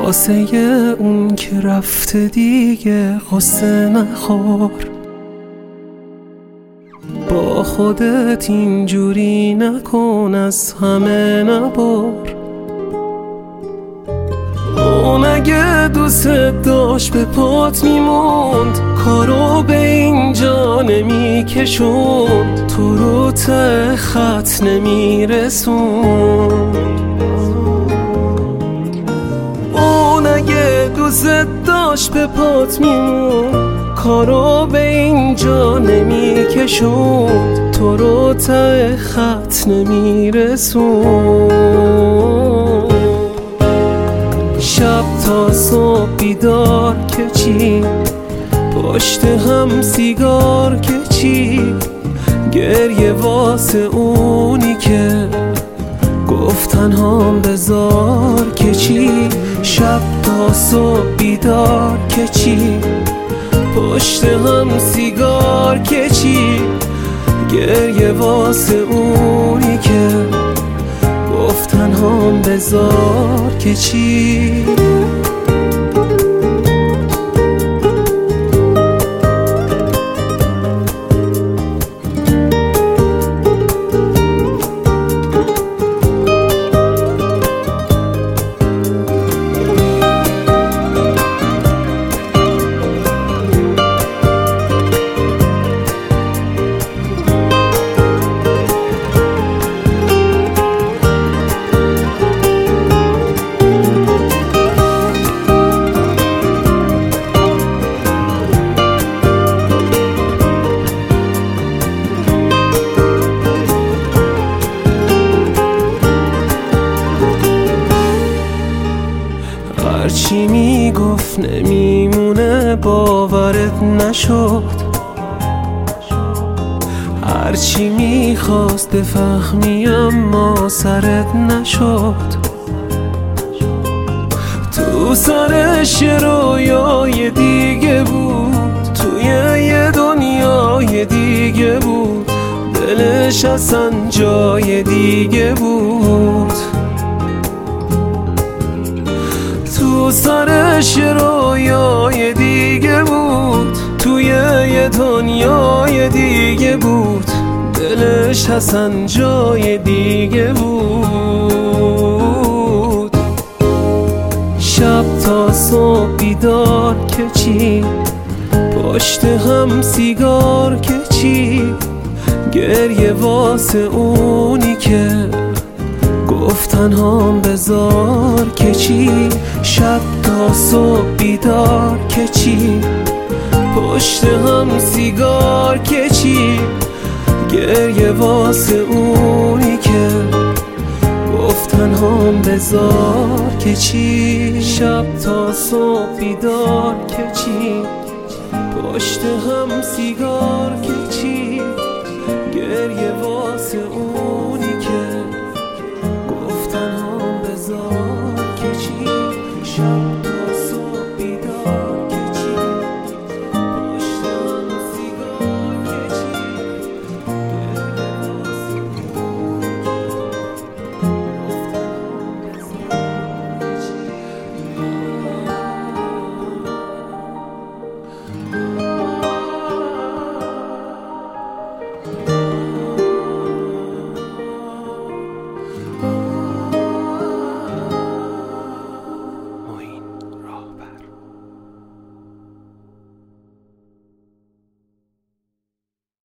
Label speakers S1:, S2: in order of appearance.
S1: واسه اون که رفته دیگه قصه نخور، با خودت اینجوری نکن، از همه نبر. اون اگه دوست داشت به پات میموند، کارو به اینجا نمیکشوند، تو رو ته خط نمیرسوند. اون اگه دوست داشت به پات میموند، کارو به اینجا نمیکشوند، تو رو ته خط نمیرسوند. شب تا صبح بیدار که چی، پشت هم سیگار که چی، گریه واسه اونی که گفتن هم بذار که چی. شب تا صبح بیدار که چی، پشت هم سیگار که چی، گریه واسه اونی که گفتن هم بذار که چی. هرچی میگفت نمیمونه باورت نشد، هرچی میخواست بفهمی اما سرت نشد. تو سرش رویای دیگه بود، توی یه دنیای دیگه بود، دلش اصلا جای دیگه بود. تو سرش رویای دیگه بود، توی یه دنیای دیگه بود، دلش اصلا جای دیگه بود. شب تا صبح بیدار که چی، پشت هم سیگار که چی، گریه واسه اونی که گفتن هم بذار که چی. شب تا صبح بیدار که چی، پشت هم سیگار که چی، گریه واسه اونی که گفتن هم بذار که چی. شب تا صبح بیدار که چی، پشت هم سیگار که چی، گریه واسه اونی که گفتن هم بذار که چی. شب